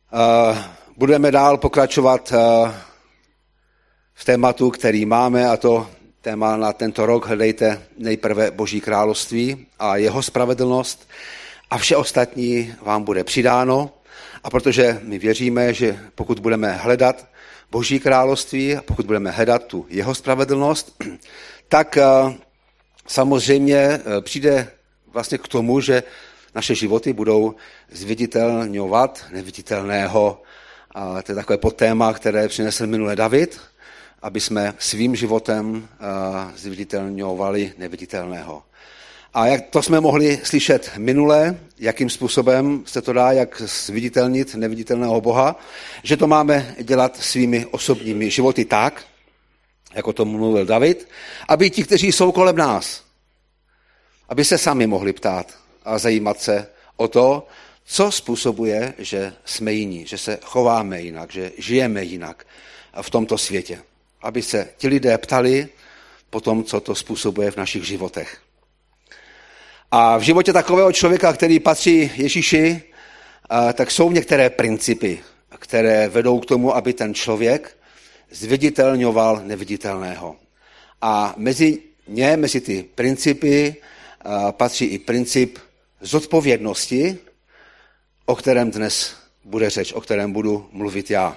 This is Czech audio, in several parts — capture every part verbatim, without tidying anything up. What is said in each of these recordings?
Budeme dál pokračovat v tématu, který máme, a to téma na tento rok: hledejte nejprve Boží království a jeho spravedlnost a vše ostatní vám bude přidáno. A protože my věříme, že pokud budeme hledat Boží království a pokud budeme hledat tu jeho spravedlnost, tak samozřejmě přijde vlastně k tomu, že naše životy budou zviditelňovat neviditelného. A to je takové podtéma, které přinesl minule David, aby jsme svým životem zviditelňovali neviditelného. A jak to jsme mohli slyšet minule, jakým způsobem se to dá, jak zviditelnit neviditelného Boha, že to máme dělat svými osobními životy tak, jako to mluvil David, aby ti, kteří jsou kolem nás, aby se sami mohli ptát a zajímat se o to, co způsobuje, že jsme jiní, že se chováme jinak, že žijeme jinak v tomto světě. Aby se ti lidé ptali po tom, co to způsobuje v našich životech. A v životě takového člověka, který patří Ježíši, tak jsou některé principy, které vedou k tomu, aby ten člověk zviditelňoval neviditelného. A mezi ně, mezi ty principy, patří i princip zodpovědnosti, o kterém dnes bude řeč, o kterém budu mluvit já.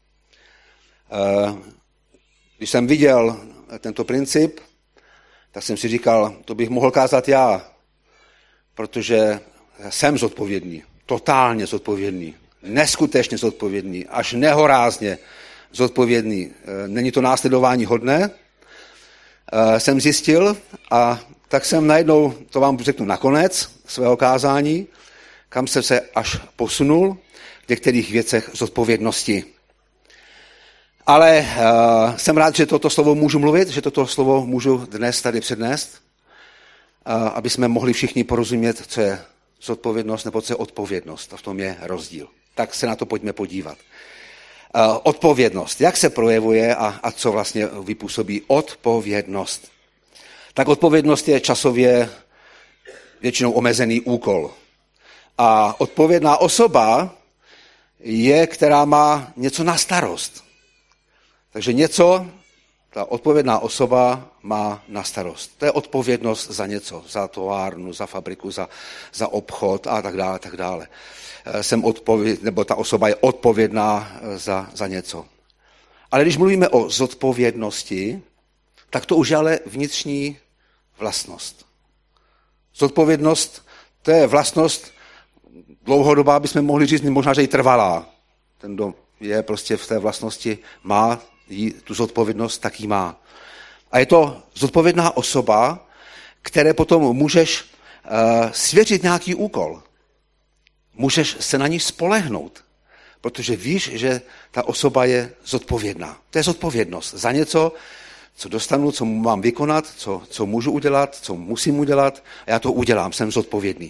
Když jsem viděl tento princip, tak jsem si říkal, to bych mohl kázat já, protože jsem zodpovědný, totálně zodpovědný, neskutečně zodpovědný, až nehorázně zodpovědný. Není to následování hodné, jsem zjistil, a tak jsem najednou, to vám řeknu nakonec svého kázání, kam jsem se až posunul v některých věcech zodpovědnosti. Ale uh, jsem rád, že toto slovo můžu mluvit, že toto slovo můžu dnes tady přednést, uh, aby jsme mohli všichni porozumět, co je zodpovědnost nebo co je odpovědnost. A v tom je rozdíl. Tak se na to pojďme podívat. Uh, odpovědnost. Jak se projevuje a, a co vlastně vypůsobí odpovědnost? Tak odpovědnost je časově většinou omezený úkol. A odpovědná osoba je, která má něco na starost. Takže něco ta odpovědná osoba má na starost. To je odpovědnost za něco, za továrnu, za fabriku, za, za obchod a tak dále, tak dále. Jsem odpověd, nebo ta osoba je odpovědná za, za něco. Ale když mluvíme o zodpovědnosti, tak to už je ale vnitřní vlastnost. Zodpovědnost, to je vlastnost dlouhodobá, bychom mohli říct, možná, že i trvalá. Ten, kdo je prostě v té vlastnosti, má jí, tu zodpovědnost, tak ji má. A je to zodpovědná osoba, které potom můžeš uh, svěřit nějaký úkol. Můžeš se na ní spolehnout, protože víš, že ta osoba je zodpovědná. To je zodpovědnost za něco, co dostanu, co mám vykonat, co, co můžu udělat, co musím udělat, a já to udělám, jsem zodpovědný.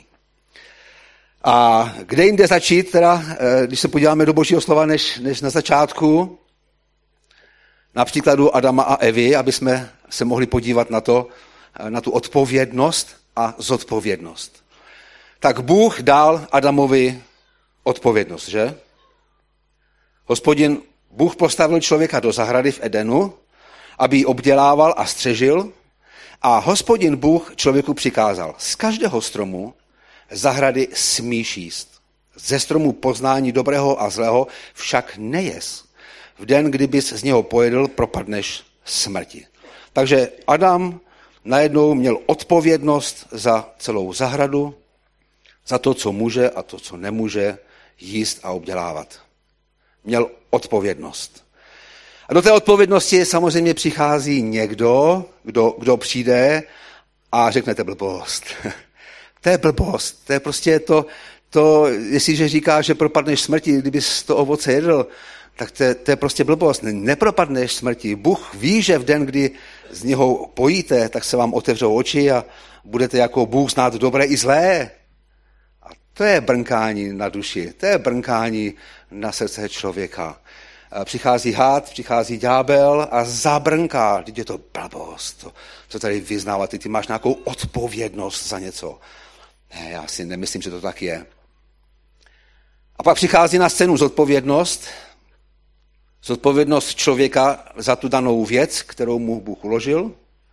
A kde jinde začít, teda, když se podíváme do Božího slova, než, než na začátku, na příkladu Adama a Evy, aby jsme se mohli podívat na to, na tu odpovědnost a zodpovědnost. Tak Bůh dal Adamovi odpovědnost, že? Hospodin Bůh postavil člověka do zahrady v Edenu, aby ji obdělával a střežil, a Hospodin Bůh člověku přikázal: z každého stromu zahrady smíš jíst. Ze stromu poznání dobrého a zlého však nejes. V den, kdybys z něho pojedl, propadneš smrti. Takže Adam najednou měl odpovědnost za celou zahradu, za to, co může a to, co nemůže jíst a obdělávat. Měl odpovědnost. A do té odpovědnosti samozřejmě přichází někdo, kdo, kdo přijde a řekne: to je blbost. To je blbost. To je prostě to, to, jestliže říká, že propadneš smrti, kdybys to ovoce jedl, tak to je, to je prostě blbost. Nepropadneš smrti. Bůh ví, že v den, kdy z něho pojíte, tak se vám otevřou oči a budete jako Bůh znát dobré i zlé. A to je brnkání na duši, to je brnkání na srdce člověka. Přichází had, přichází ďábel a zabrnká. Teď je to blbost, co tady vyznávat. Ty, ty máš nějakou odpovědnost za něco. Ne, já si nemyslím, že to tak je. A pak přichází na scénu zodpovědnost, zodpovědnost člověka za tu danou věc, kterou mu Bůh uložil.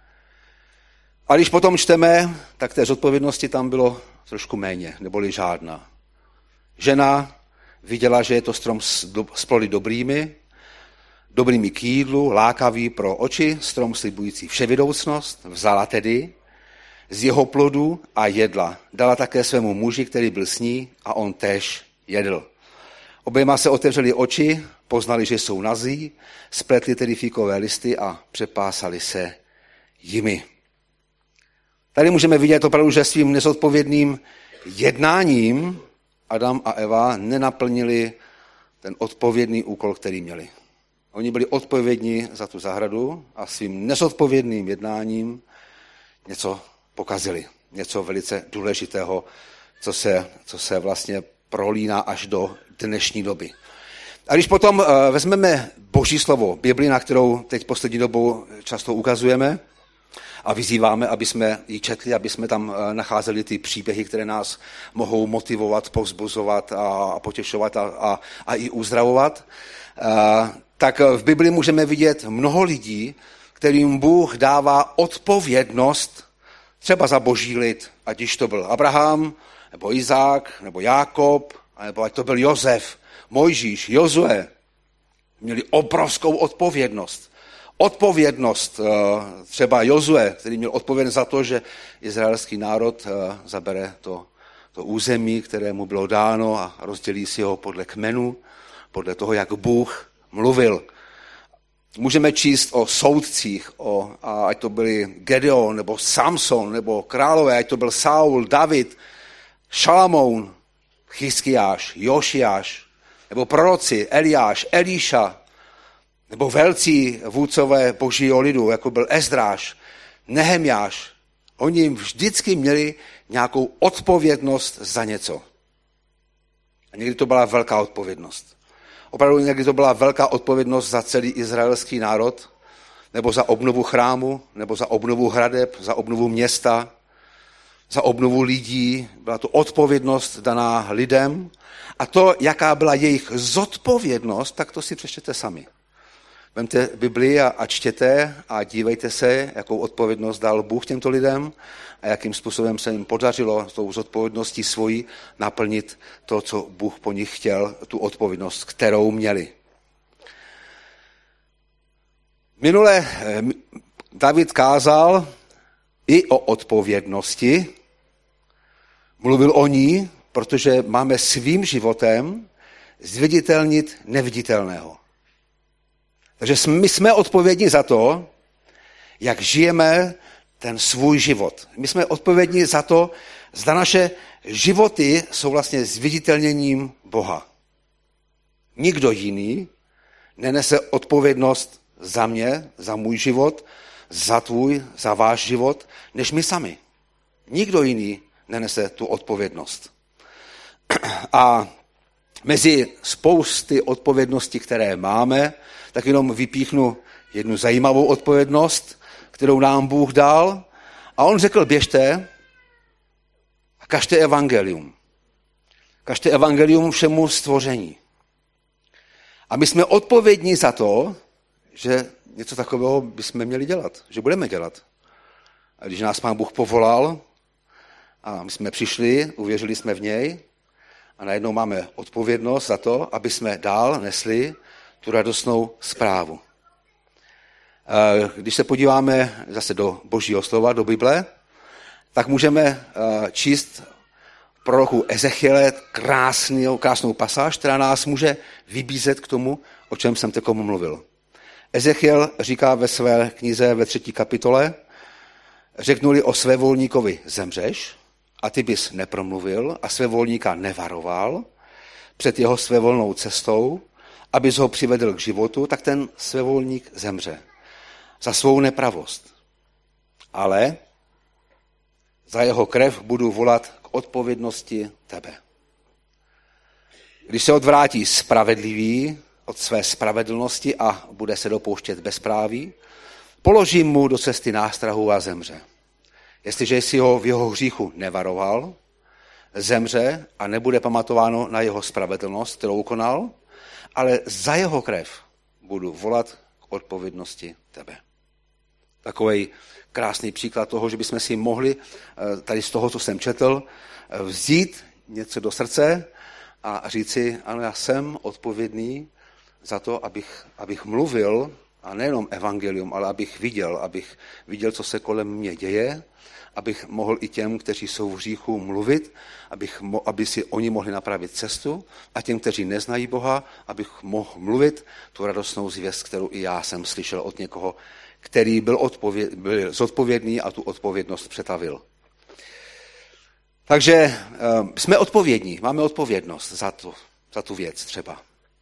A když potom čteme, tak té zodpovědnosti tam bylo trošku méně, neboli žádná. Žena viděla, že je to strom s plody dobrými, dobrými k jídlu, lákavý pro oči, strom slibující vševědoucnost, vzala tedy z jeho plodu a jedla. Dala také svému muži, který byl s ní, a on též jedl. Oběma se otevřeli oči, poznali, že jsou nazí, spletli tedy fíkové listy a přepásali se jimi. Tady můžeme vidět opravdu, že svým nezodpovědným jednáním Adam a Eva nenaplnili ten odpovědný úkol, který měli. Oni byli odpovědní za tu zahradu a svým nezodpovědným jednáním něco pokazili. Něco velice důležitého, co se, co se vlastně prolíná až do dnešní doby. A když potom vezmeme Boží slovo, Bibli, na kterou teď poslední dobou často ukazujeme a vyzýváme, aby jsme ji četli, aby jsme tam nacházeli ty příběhy, které nás mohou motivovat, povzbuzovat a potěšovat a, a, a i uzdravovat, tak v Bibli můžeme vidět mnoho lidí, kterým Bůh dává odpovědnost třeba za Boží lid, ať již to byl Abraham, nebo Izák, nebo Jákob, nebo ať to byl Josef, Mojžíš, Jozue. Měli obrovskou odpovědnost. Odpovědnost třeba Jozue, který měl odpovědnost za to, že izraelský národ zabere to, to území, které mu bylo dáno a rozdělí si ho podle kmenu, podle toho, jak Bůh mluvil. Můžeme číst o soudcích, o, a ať to byli Gedeon, nebo Samson, nebo králové, ať to byl Saul, David, Šalamoun, Chyskiáš, Jošiáš, nebo proroci, Eliáš, Elíša, nebo velcí vůdcové Božího lidu, jako byl Ezdráš, Nehemjáš. Oni vždycky měli nějakou odpovědnost za něco. A někdy to byla velká odpovědnost. Opravdu někdy to byla velká odpovědnost za celý izraelský národ, nebo za obnovu chrámu, nebo za obnovu hradeb, za obnovu města, za obnovu lidí. Byla to odpovědnost daná lidem. A to, jaká byla jejich zodpovědnost, tak to si přečtěte sami. Vemte Bibli a, a čtěte a dívejte se, jakou odpovědnost dal Bůh těmto lidem a jakým způsobem se jim podařilo tou zodpovědností svojí naplnit to, co Bůh po nich chtěl, tu odpovědnost, kterou měli. Minule David kázal i o odpovědnosti, mluvil o ní, protože máme svým životem zviditelnit neviditelného. Takže my jsme odpovědní za to, jak žijeme ten svůj život. My jsme odpovědní za to, zda naše životy jsou vlastně zviditelněním Boha. Nikdo jiný nenese odpovědnost za mě, za můj život, za tvůj, za váš život, než my sami. Nikdo jiný nenese tu odpovědnost. A mezi spousty odpovědností, které máme, tak jenom vypíchnu jednu zajímavou odpovědnost, kterou nám Bůh dal. A on řekl, běžte a kažte evangelium. Kažte evangelium všemu stvoření. A my jsme odpovědní za to, že něco takového bychom měli dělat, že budeme dělat. A když nás Pán Bůh povolal a my jsme přišli, uvěřili jsme v něj a najednou máme odpovědnost za to, aby jsme dál nesli tu radostnou zprávu. Když se podíváme zase do Božího slova, do Bible, tak můžeme číst proroku Ezechiele krásnou, krásnou pasáž, která nás může vybízet k tomu, o čem jsem teď mluvil. Ezechiel říká ve své knize ve třetí kapitole, řeknuli o svévolníkovi zemřeš a ty bys nepromluvil a svévolníka nevaroval před jeho svévolnou cestou, abys ho přivedl k životu, tak ten svévolník zemře za svou nepravost. Ale za jeho krev budu volat k odpovědnosti tebe. Když se odvrátí spravedlivý od své spravedlnosti a bude se dopouštět bezpráví, položím mu do cesty nástrahu a zemře. Jestliže jsi ho v jeho hříchu nevaroval, zemře a nebude pamatováno na jeho spravedlnost, kterou konal, ale za jeho krev budu volat k odpovědnosti tebe. Takový krásný příklad toho, že bychom si mohli tady z toho, co jsem četl, vzít něco do srdce a říci, ano, já jsem odpovědný za to, abych, abych mluvil, a nejenom evangelium, ale abych viděl, abych viděl, co se kolem mě děje, abych mohl i těm, kteří jsou v hříchu, mluvit, abych mo- aby si oni mohli napravit cestu a těm, kteří neznají Boha, abych mohl mluvit tu radostnou zvěst, kterou i já jsem slyšel od někoho, který byl, odpověd, byl zodpovědný a tu odpovědnost přetavil. Takže uh, jsme odpovědní, máme odpovědnost za tu, za tu věc třeba.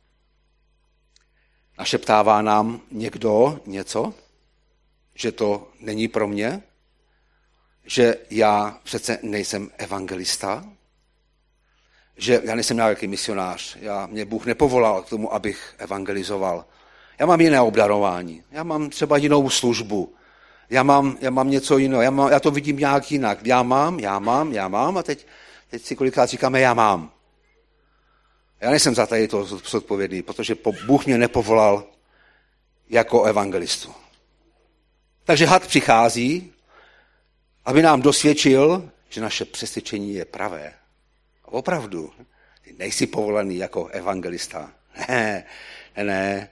Našeptává nám někdo něco, že to není pro mě, že já přece nejsem evangelista, že já nejsem nějaký misionář, já, mě Bůh nepovolal k tomu, abych evangelizoval. Já mám jiné obdarování, já mám třeba jinou službu, já mám, já mám něco jiného, já, mám, já to vidím nějak jinak. Já mám, já mám, já mám a teď, teď si kolikrát říkáme, já mám. Já nejsem za tady to zodpovědný, protože Bůh mě nepovolal jako evangelistu. Takže had přichází, aby nám dosvědčil, že naše přesvědčení je pravé. A opravdu, ty nejsi povolaný jako evangelista. Ne, ne, ne.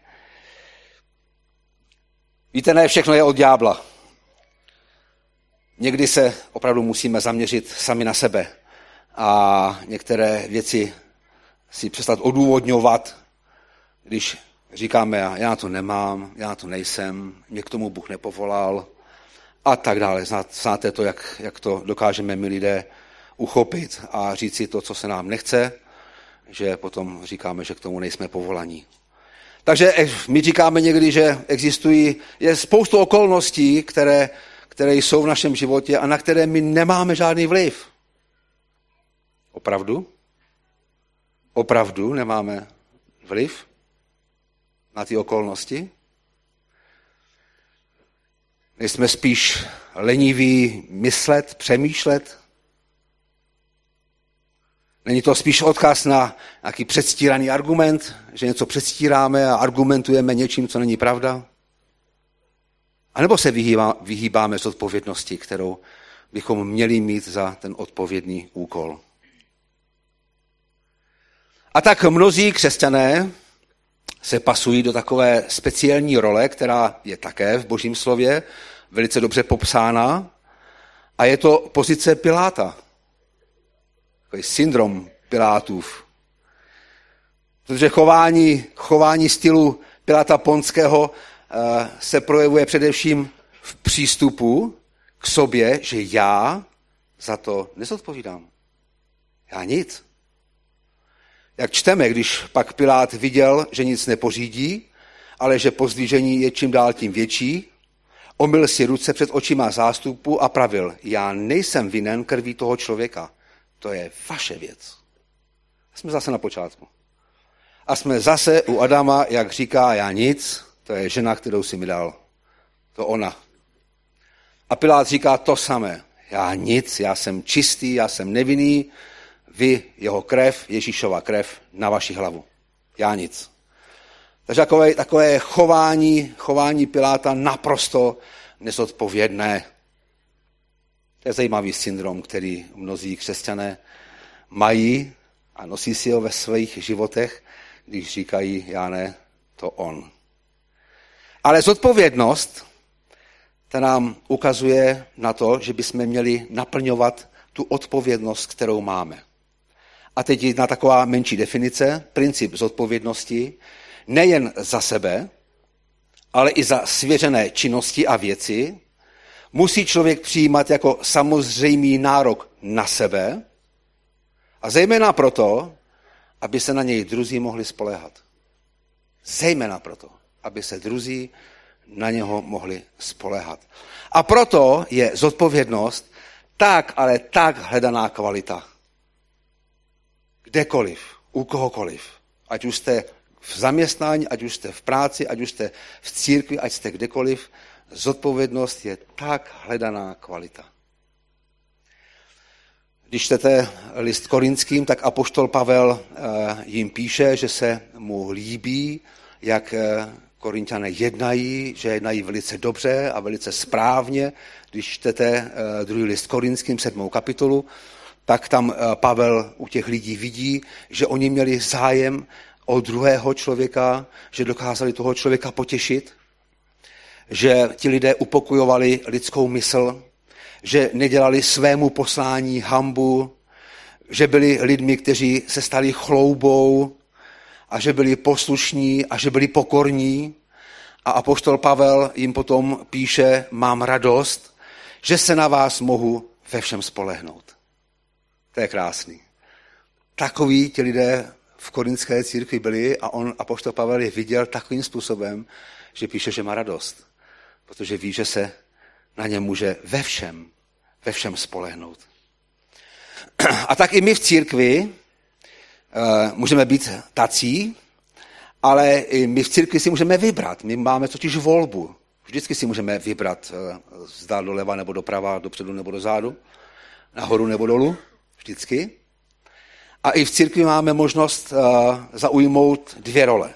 Víte, ne, všechno je od ďábla. Někdy se opravdu musíme zaměřit sami na sebe a některé věci si přestat odůvodňovat, když říkáme, já to nemám, já to nejsem, mě k tomu Bůh nepovolal a tak dále. Znáte to, jak, jak to dokážeme my lidé uchopit a říct si to, co se nám nechce, že potom říkáme, že k tomu nejsme povolaní. Takže my říkáme někdy, že existují, je spoustu okolností, které, které jsou v našem životě a na které my nemáme žádný vliv. Opravdu? Opravdu nemáme vliv na ty okolnosti? Nejsme spíš leniví myslet, přemýšlet? Není to spíš odkaz na nějaký předstíraný argument, že něco předstíráme a argumentujeme něčím, co není pravda? A nebo se vyhýbá, vyhýbáme z odpovědnosti, kterou bychom měli mít za ten odpovědný úkol? A tak mnozí křesťané se pasují do takové speciální role, která je také v Božím slově velice dobře popsána, a je to pozice Piláta. Takový syndrom Pilátův. Protože chování, chování stylu Piláta Ponského se projevuje především v přístupu k sobě, že já za to nezodpovídám. Já nic. Jak čteme, když pak Pilát viděl, že nic nepořídí, ale že pozdvižení je čím dál tím větší, omyl si ruce před očima zástupu a pravil, já nejsem vinen krví toho člověka. To je vaše věc. Jsme zase na počátku. A jsme zase u Adama, jak říká, já nic, to je žena, kterou si mi dal. To ona. A Pilát říká to samé. Já nic, já jsem čistý, já jsem nevinný, vy, jeho krev, Ježíšova krev na vaši hlavu. Já nic. Takže takové, takové chování, chování Piláta naprosto nezodpovědné. To je zajímavý syndrom, který mnozí křesťané mají a nosí si ho ve svých životech, když říkají, já ne, to on. Ale zodpovědnost, ta nám ukazuje na to, že bychom měli naplňovat tu odpovědnost, kterou máme. A teď jedna taková menší definice, princip zodpovědnosti, nejen za sebe, ale i za svěřené činnosti a věci, musí člověk přijímat jako samozřejmý nárok na sebe a zejména proto, aby se na něj druzí mohli spoléhat. Zejména proto, aby se druzí na něho mohli spoléhat. A proto je zodpovědnost tak, ale tak hledaná kvalita. Kdekoliv, u kohokoliv. Ať už jste v zaměstnání, ať už jste v práci, ať už jste v církvi, ať jste kdekoliv, zodpovědnost je tak hledaná kvalita. Když čtete list Korinským, tak apoštol Pavel jim píše, že se mu líbí, jak Korinťané jednají, že jednají velice dobře a velice správně. Když čtete druhý list Korinským, sedmou kapitolu, tak tam Pavel u těch lidí vidí, že oni měli zájem o druhého člověka, že dokázali toho člověka potěšit, že ti lidé upokojovali lidskou mysl, že nedělali svému poslání hanbu, že byli lidmi, kteří se stali chloubou a že byli poslušní a že byli pokorní. A apoštol Pavel jim potom píše, mám radost, že se na vás mohu ve všem spolehnout. To je krásný. Takoví ti lidé v korinské církvi byli a on, apoštol Pavel, je viděl takovým způsobem, že píše, že má radost, protože ví, že se na ně může ve všem, ve všem spolehnout. A tak i my v církvi uh, můžeme být tací, ale i my v církvi si můžeme vybrat. My máme totiž volbu. Vždycky si můžeme vybrat, uh, zda doleva nebo doprava, dopředu nebo dozadu, nahoru nebo dolů. Vždycky. A i v církvi máme možnost uh, zaujmout dvě role.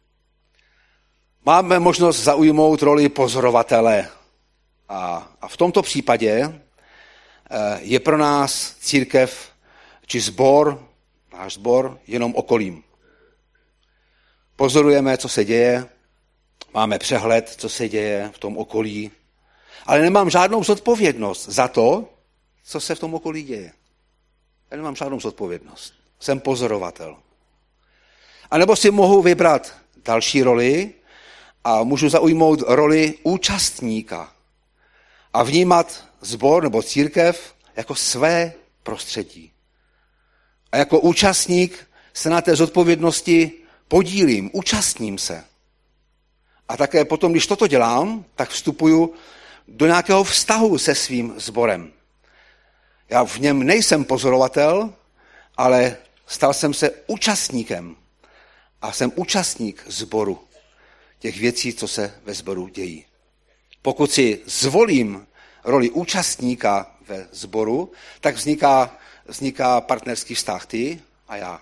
Máme možnost zaujmout roli pozorovatele. A, a v tomto případě uh, je pro nás církev či sbor, náš sbor, jenom okolím. Pozorujeme, co se děje, máme přehled, co se děje v tom okolí, ale nemám žádnou zodpovědnost za to, co se v tom okolí děje. Já nemám žádnou zodpovědnost. Jsem pozorovatel. A nebo si mohu vybrat další roli a můžu zaujmout roli účastníka a vnímat sbor nebo církev jako své prostředí. A jako účastník se na té zodpovědnosti podílím, účastním se. A také potom, když toto dělám, tak vstupuju do nějakého vztahu se svým sborem. Já v něm nejsem pozorovatel, ale stal jsem se účastníkem. A jsem účastník sboru, těch věcí, co se ve sboru dějí. Pokud si zvolím roli účastníka ve sboru, tak vzniká, vzniká partnerský vztah ty a já.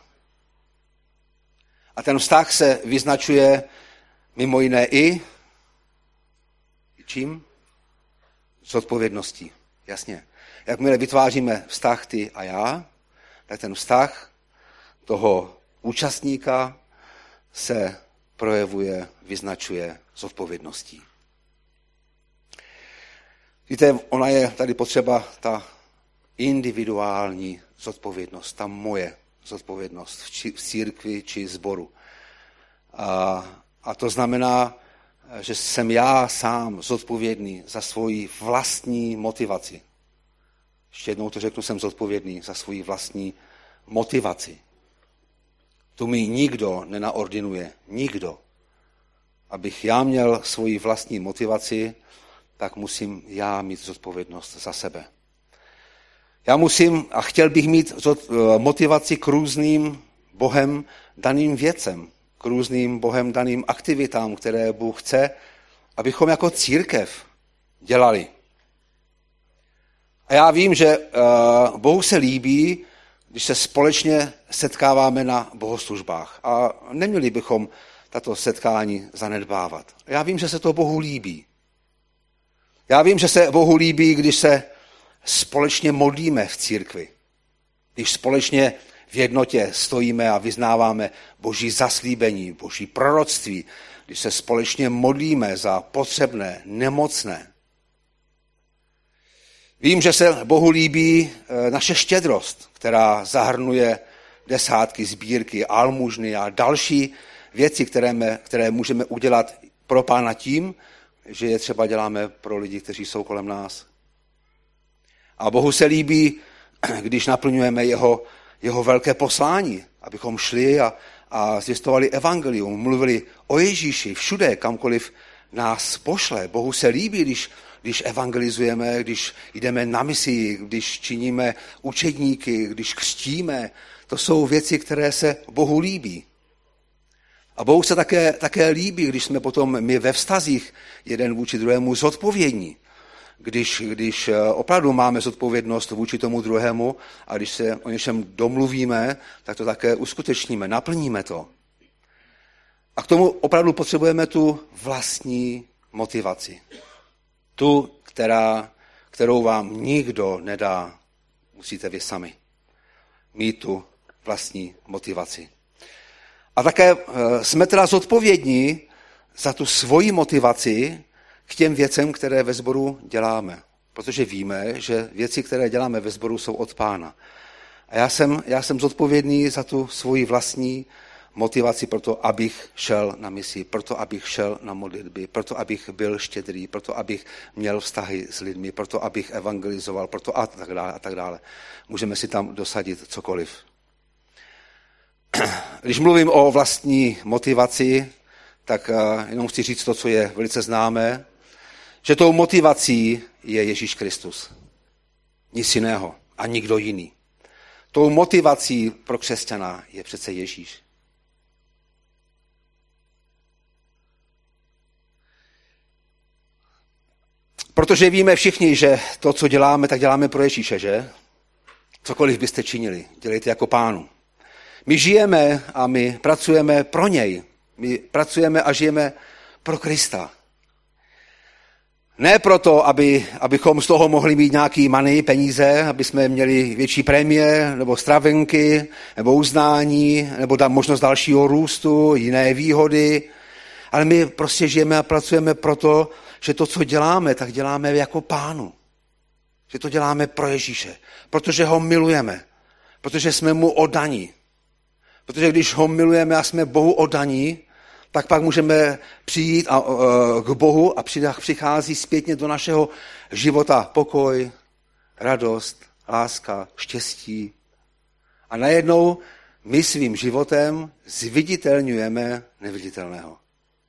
A ten vztah se vyznačuje mimo jiné i čím? Zodpovědností. Jasně. Jakmile vytváříme vztah ty a já, tak ten vztah toho účastníka se projevuje, vyznačuje zodpovědností. Víte, ona je tady potřeba ta individuální zodpovědnost, ta moje zodpovědnost v církvi či sboru. A, a to znamená, že jsem já sám zodpovědný za svoji vlastní motivaci. Ještě jednou to řeknu, jsem zodpovědný za svoji vlastní motivaci. Tu mi nikdo nenaordinuje, nikdo. Abych já měl svoji vlastní motivaci, tak musím já mít zodpovědnost za sebe. Já musím a chtěl bych mít motivaci k různým Bohem daným věcem, k různým Bohem daným aktivitám, které Bůh chce, abychom jako církev dělali. A já vím, že Bohu se líbí, když se společně setkáváme na bohoslužbách. A neměli bychom tato setkání zanedbávat. Já vím, že se to Bohu líbí. Já vím, že se Bohu líbí, když se společně modlíme v církvi. Když společně v jednotě stojíme a vyznáváme Boží zaslíbení, Boží proroctví. Když se společně modlíme za potřebné, nemocné. Vím, že se Bohu líbí naše štědrost, která zahrnuje desátky, sbírky, almužny a další věci, které, me, které můžeme udělat pro Pána tím, že je třeba děláme pro lidi, kteří jsou kolem nás. A Bohu se líbí, když naplňujeme jeho, jeho velké poslání, abychom šli a, a zvěstovali evangelium, mluvili o Ježíši všude, kamkoliv nás pošle. Bohu se líbí, když, když evangelizujeme, když jdeme na misi, když činíme učedníky, když křtíme. To jsou věci, které se Bohu líbí. A Bohu se také, také líbí, když jsme potom my ve vztazích jeden vůči druhému zodpovědní. když, když opravdu máme zodpovědnost vůči tomu druhému a když se o něčem domluvíme, tak to také uskutečníme, naplníme to. A k tomu opravdu potřebujeme tu vlastní motivaci. Tu, která, kterou vám nikdo nedá, musíte vy sami mít tu vlastní motivaci. A také jsme teda zodpovědní za tu svoji motivaci k těm věcem, které ve sboru děláme. Protože víme, že věci, které děláme ve sboru, jsou od Pána. A já jsem, já jsem zodpovědný za tu svoji vlastní motivaci pro to, abych šel na misi, proto abych šel na modlitby, proto abych byl štědrý, proto abych měl vztahy s lidmi, proto abych evangelizoval, proto a tak dále a tak dále. Můžeme si tam dosadit cokoliv. Když mluvím o vlastní motivaci, tak jenom chci říct to, co je velice známé, že tou motivací je Ježíš Kristus. Nic jiného a nikdo jiný. Tou motivací pro křesťana je přece Ježíš. Protože víme všichni, že to, co děláme, tak děláme pro Ježíše, že? Cokoliv byste činili, dělejte jako Pánu. My žijeme a my pracujeme pro něj. My pracujeme a žijeme pro Krista. Ne proto, aby, abychom z toho mohli mít nějaký money, peníze, aby jsme měli větší prémie, nebo stravenky, nebo uznání, nebo možnost dalšího růstu, jiné výhody. Ale my prostě žijeme a pracujeme proto, že to, co děláme, tak děláme jako Pánu. Že to děláme pro Ježíše. Protože ho milujeme. Protože jsme mu oddaní. Protože když ho milujeme a jsme Bohu oddaní, tak pak můžeme přijít a, uh, k Bohu a přichází zpětně do našeho života pokoj, radost, láska, štěstí. A najednou my svým životem zviditelňujeme neviditelného.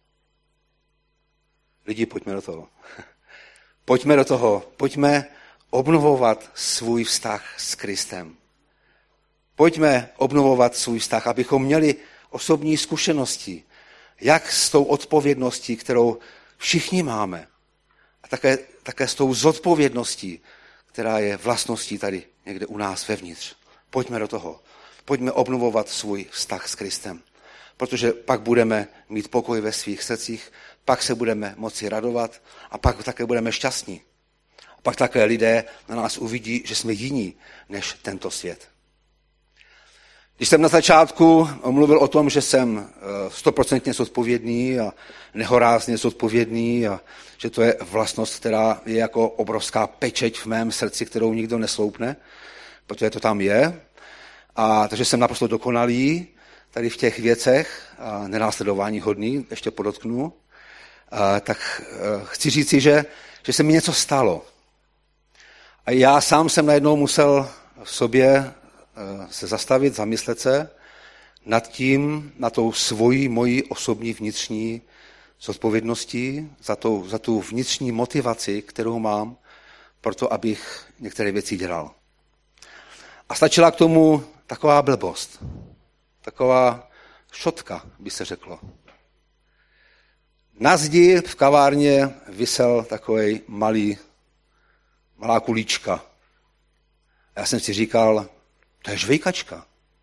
Lidi, pojďme do toho. Pojďme do toho. Pojďme obnovovat svůj vztah s Kristem. Pojďme obnovovat svůj vztah, abychom měli osobní zkušenosti, jak s tou odpovědností, kterou všichni máme, a také, také s tou zodpovědností, která je vlastností tady někde u nás vevnitř. Pojďme do toho. Pojďme obnovovat svůj vztah s Kristem, protože pak budeme mít pokoj ve svých srdcích, pak se budeme moci radovat a pak také budeme šťastní. A pak také lidé na nás uvidí, že jsme jiní než tento svět. Když jsem na začátku mluvil o tom, že jsem stoprocentně zodpovědný a nehorázně zodpovědný a že to je vlastnost, která je jako obrovská pečeť v mém srdci, kterou nikdo nesloupne, protože to tam je. A takže jsem naprosto dokonalý tady v těch věcech a nenásledování hodný, ještě podotknu. A tak chci říci, že, že se mi něco stalo. A já sám jsem najednou musel v sobě se zastavit, zamyslet se nad tím, na tou svojí, mojí osobní vnitřní zodpovědností, za, tou, za tu vnitřní motivaci, kterou mám, proto abych některé věci dělal. A stačila k tomu taková blbost, taková šotka, by se řeklo. Na zdi v kavárně visel takovej malý, malá kulíčka. Já jsem si říkal, to je žvejkačka.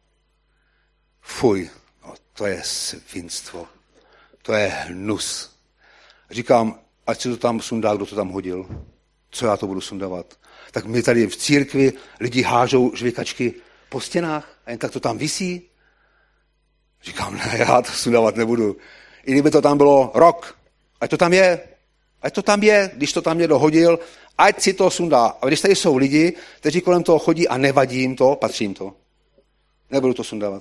Fuj, no, to je svinstvo. To je hnus. Říkám, ať si to tam sundá, kdo to tam hodil. Co já to budu sundávat? Tak my tady v církvi lidi hážou žvejkačky po stěnách a jen tak to tam visí. Říkám, ne, já to sundávat nebudu. I kdyby to tam bylo rok, ať to tam je. Ať to tam je, když to tam někdo hodil, ať si to sundá. A když tady jsou lidi, kteří kolem toho chodí a nevadí jim to, patří jim to. Nebudu to sundávat.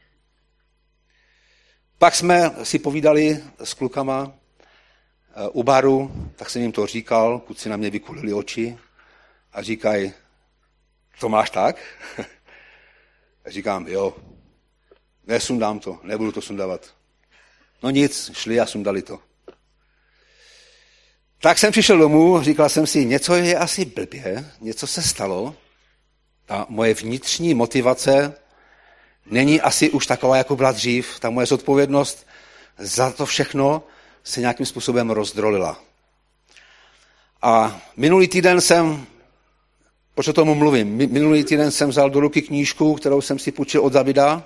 Pak jsme si povídali s klukama u baru, tak jsem jim to říkal, kluci na mě vykulili oči a říkají, to máš tak? A říkám, jo, nesundám to, nebudu to sundávat. No nic, šli a sundali to. Tak jsem přišel domů, říkal jsem si, něco je asi blbě, něco se stalo a moje vnitřní motivace není asi už taková, jako byla dřív. Ta moje zodpovědnost za to všechno se nějakým způsobem rozdrolila. A minulý týden jsem, proč o tomu mluvím, minulý týden jsem vzal do ruky knížku, kterou jsem si půjčil od Davida.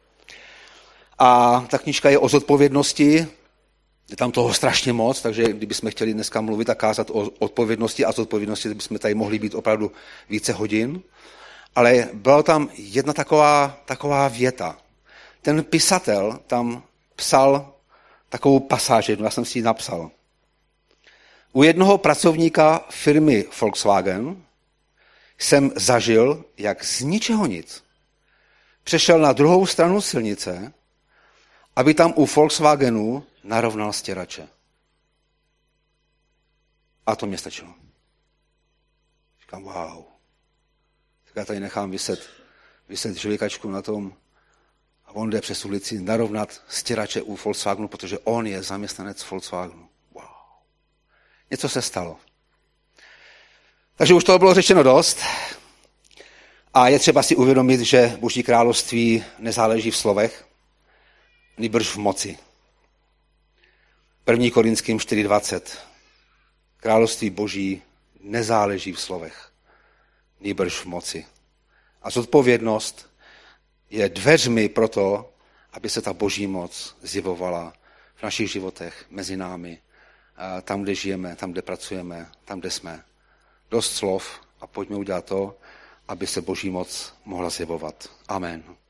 A ta knížka je o zodpovědnosti. Je tam toho strašně moc, takže kdybychom chtěli dneska mluvit a kázat o odpovědnosti a zodpovědnosti, tak bychom tady mohli být opravdu více hodin. Ale byla tam jedna taková, taková věta. Ten pisatel tam psal takovou pasáž, já jsem si ji napsal. U jednoho pracovníka firmy Volkswagen jsem zažil, jak z ničeho nic přešel na druhou stranu silnice, aby tam u Volkswagenu narovnal stěrače. A to mě stačilo. Říkám, wow. Tak já tady nechám vyset, vyset žvikačku na tom a on jde přes ulici narovnat stěrače u Volkswagenu, protože on je zaměstnanec Volkswagenu. Wow. Něco se stalo. Takže už toho bylo řečeno dost. A je třeba si uvědomit, že Boží království nezáleží v slovech, nýbrž v moci. první Korinským čtyři dvacet. Království Boží nezáleží v slovech, nýbrž v moci. A zodpovědnost je dveřmi pro to, aby se ta Boží moc zjevovala v našich životech, mezi námi, tam, kde žijeme, tam, kde pracujeme, tam, kde jsme. Dost slov a pojďme udělat to, aby se Boží moc mohla zjevovat. Amen.